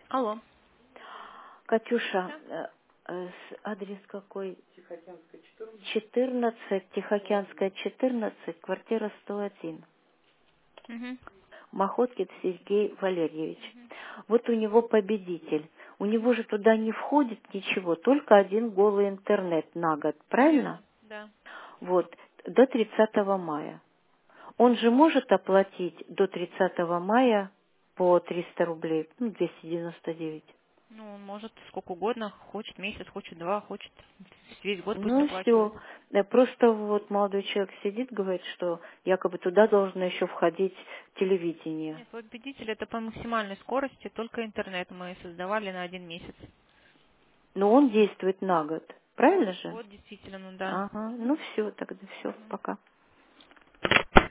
Алло. Катюша, Да. адрес какой? 14, Тихоокеанская, 14, квартира 101. Угу. Махоткин Сергей Валерьевич. Вот у него победитель. У него же туда не входит ничего, только один голый интернет на год, правильно? Верно. Да. Вот, до 30 мая. Он же может оплатить до 30 мая по 300 рублей, 299. Ну, он может сколько угодно, хочет месяц, хочет два, хочет весь год пусть Ну оплачивает. все. Просто вот молодой человек сидит, говорит, что якобы туда должно еще входить телевидение. Нет, победитель это по максимальной скорости, только интернет мы создавали на 1 месяц. Но он действует на год. Правильно же? Год действительно, ну да. Ага. Ну все, тогда все, Мгм. пока.